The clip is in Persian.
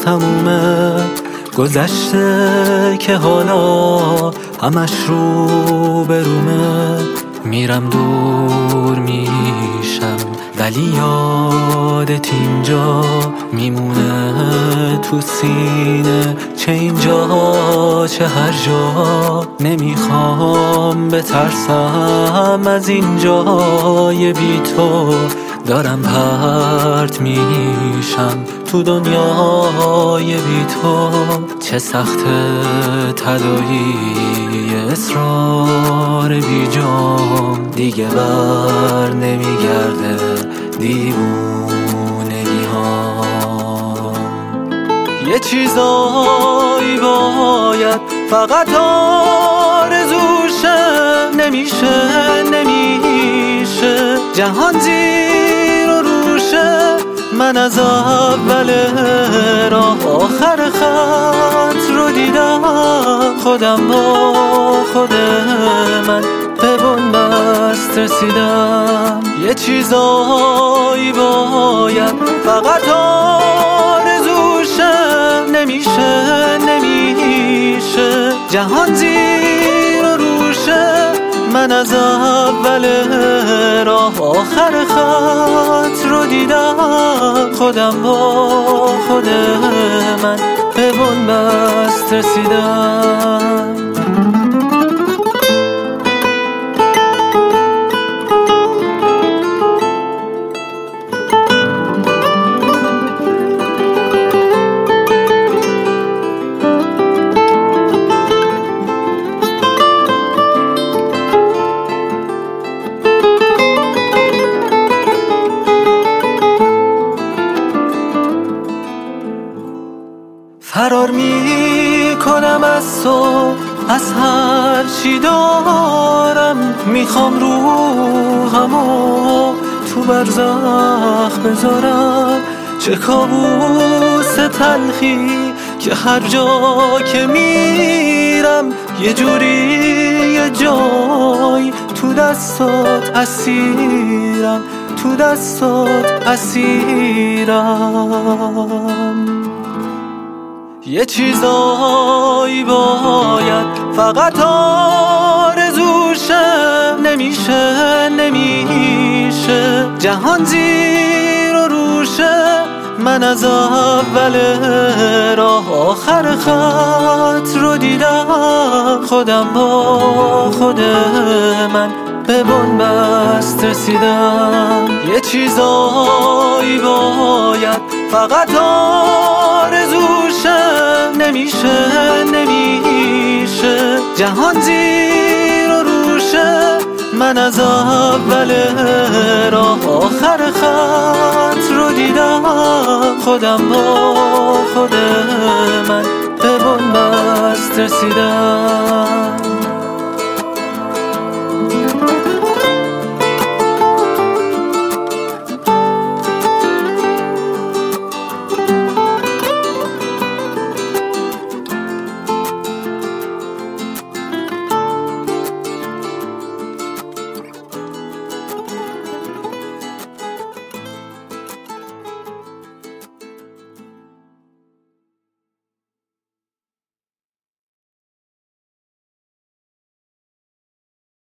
تمومه، گذشته که حالا همش رو برومه. میرم دور میشم ولی یادت اینجا میمونه تو سینه، چه اینجا چه هر جا. نمیخوام بترسم از اینجای بی تو، دارم پرت میشم تو دنیای بی تو. چه سخته تدایی اصرار بی جام، دیگه بر نمیگرده دیوونگی ها. یه چیزایی باید فقط آرزوشه، نمیشه جهان زیر و روشه. من از اول راه آخر خط رو دیدم، خودم با خود من به بنبست رسیدم. یه چیزایی باید فقط آرزوشه، نمیشه جهان زیر و روشه. من از اول راه آخر خط رو دیدم، خودم با خود من به بنبست رسیدم. فرار می کنم از تو، از هر چی دارم. میخوام روحمو تو برزخ بذارم. چه کابوس تلخی که هر جا که میرم یه جوری یه جای تو دستات اسیرم، تو دستات اسیرم. یه چیزایی باید فقط آرزوشه، نمیشه جهان زیر و روشه. من از اول راه آخر خط رو دیدم، خودم با خود من به بنبست رسیدم. یه چیزایی باید فقط آرزوشه، نمیشه جهان زیر و روشه. من از اول راه آخر خط رو دیدم، خودم با خود من به بنبست رسیدم.